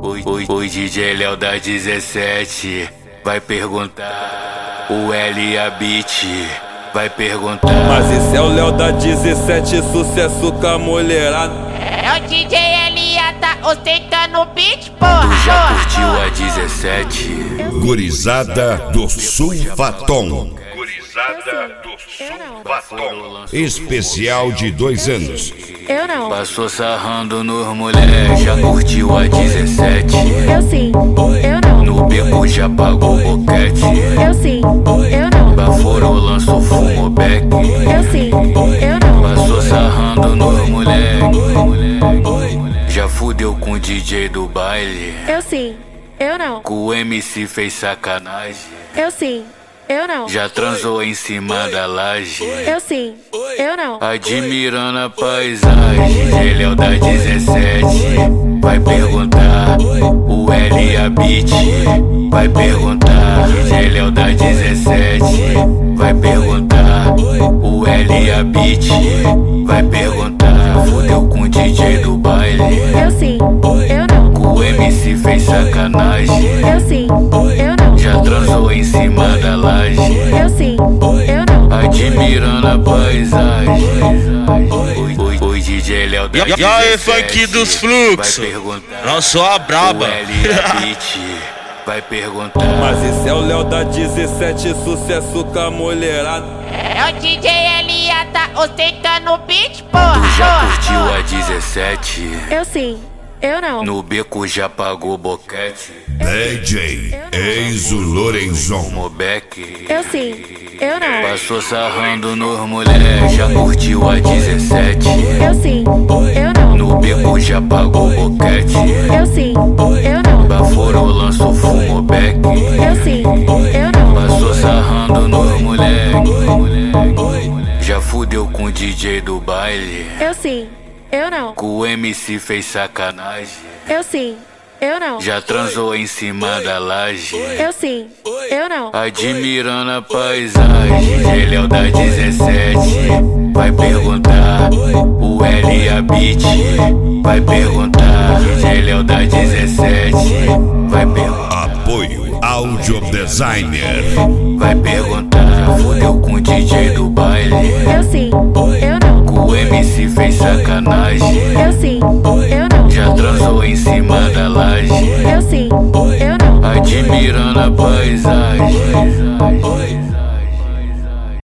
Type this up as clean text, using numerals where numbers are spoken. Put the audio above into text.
O DJ Léo da 17 vai perguntar. O L a Beat vai perguntar. Mas esse é o Léo da 17, sucesso com a mulherada. É o DJ L.A. tá ostentando o beat, porra. Tu já curtiu a 17? Gurizada do Sulfatom. Gurizada do Sulfatom. Especial de 2 anos. Eu não. Passou sarrando nos mulher, já curtiu a 17? Eu sim. Eu não. No beco já pagou boquete. Eu sim. Eu não. Baforou, lançou fumo beck. Eu sim. Eu não. Passou sarrando nos mulher, já fudeu com o DJ do baile. Eu sim. Eu não. Com o MC fez sacanagem. Eu sim. Eu não. Já transou em cima da laje. Eu sim. Eu não. Admirando a paisagem. DJ Léo da 17 vai perguntar. O L a Beat vai perguntar. DJ Léo da 17 vai perguntar. O L a Beat vai perguntar. Fudeu com o DJ do baile. Eu sim. Eu não. Com o MC fez sacanagem. Eu sim. Eu não. Já transou em cima da laje. Eu sim. Eu não. Admirando a paisagem. O DJ Léo da 17 E aí, funk dos fluxos, vai perguntar. não sou a braba. O L a Beat vai perguntar. Mas esse é o Léo da 17, sucesso com a mulherada. É o DJ L.A. tá ostentando o beat, porra. Tu já curtiu a 17? Eu sim. Eu não. No beco já pagou boquete. DJ Enzo Lorenzon. Fumo beck. Eu sim. Eu não. Passou sarrando nos mulher, já curtiu a 17? Eu sim. Eu não. No beco já pagou boquete. Eu sim. Eu não. Baforou, lançou fumo beck. Eu sim. Eu não. Passou sarrando nos mulher, já fudeu com o DJ do baile. Eu sim. Eu não. Com o MC fez sacanagem. Eu sim. Eu não. Já transou em cima da laje. Eu sim. Eu não. Admirando a paisagem. DJ Léo da 17 vai perguntar. O L a Beat vai perguntar. DJ Léo da 17 vai perguntar. Apoio Audio Designer. Vai perguntar. Fudeu com o DJ do baile. Eu sim. Eu não. Com o MC fez sacanagem. Eu sim. Eu não. Já transou em cima da laje. Eu sim. Eu não. Admirando a paisagem.